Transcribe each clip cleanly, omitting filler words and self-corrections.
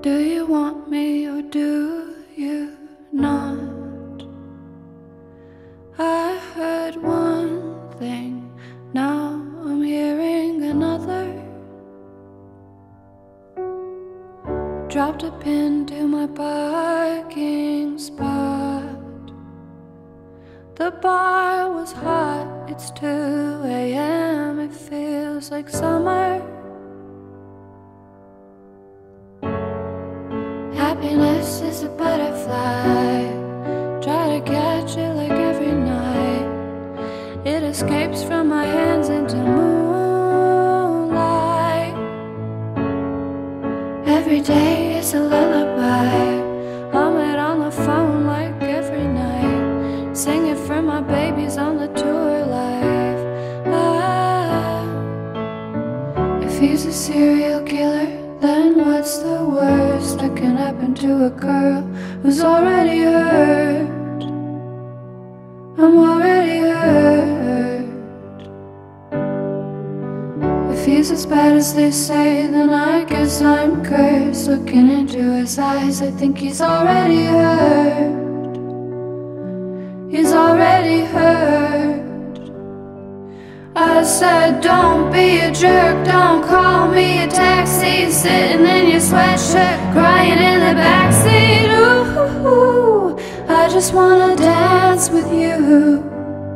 Do you want me or do you not? I heard one thing, now I'm hearing another. Dropped a pin to my parking spot. The bar was hot, it's 2 a.m. It feels like summer. Happiness is a butterfly, try to catch it like every night. It escapes from my hands into moonlight. Every day is a lullaby, hum it on the phone like every night. Sing it for my babies on the tour life. If he's a serial killer, then what's the worst that can happen to a girl who's already hurt? I'm already hurt. If he's as bad as they say, then I guess I'm cursed. Looking into his eyes, I think he's already hurt. He's already hurt. I said, don't be a jerk, don't call me a taxi. Sitting in your sweatshirt, crying in the backseat. Ooh, I just wanna dance with you.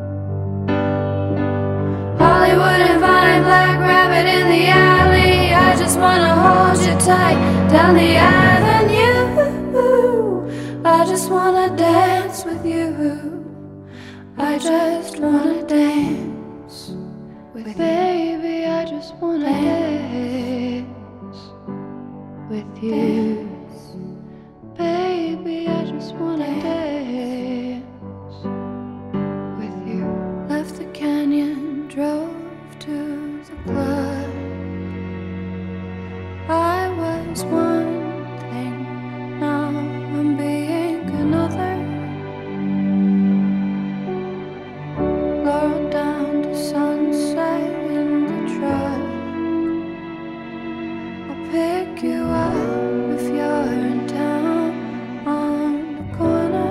Hollywood and Vine, Black Rabbit in the alley. I just wanna hold you tight down the avenue. I just wanna dance with you. I just wanna dance with baby, I just wanna dance with you. Baby, I just wanna dance with you. Left the canyon, drove to the club. I was one thing, now I'm being another. Lowered down to sunset in the truck. I'll pick you up if you're in town on the corner.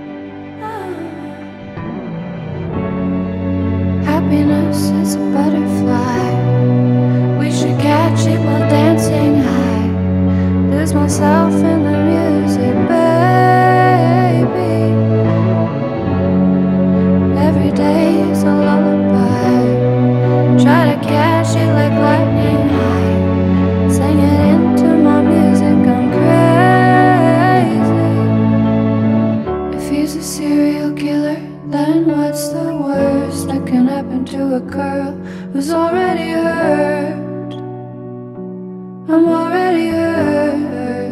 Happiness is a butterfly, we should catch it while dancing high. Lose myself in the music, baby. Every day is a lullaby, try to catch it like lightning high. Sing it into my music, I'm crazy. If he's a serial killer, then what's the worst that can happen to a girl who's already hurt? I'm already hurt.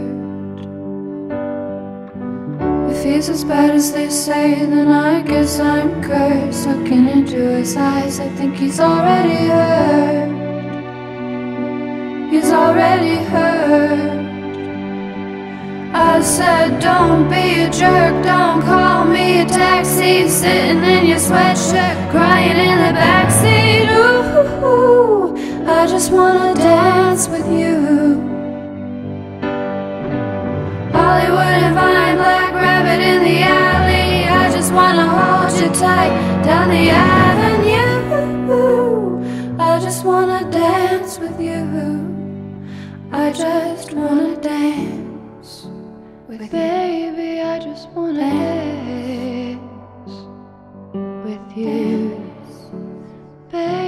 If he's as bad as they say, then I guess I'm cursed. Looking into his eyes, I think he's already hurt. He's already hurt. I said, don't be a jerk, don't call me a taxi. Sitting in your sweatshirt, crying in the backseat. Ooh, I just wanna dance with you. Hollywood and Vine, Black Rabbit in the alley. I just wanna hold you tight down the avenue. I just wanna dance with you. I just wanna dance with baby, I just wanna dance with you, baby.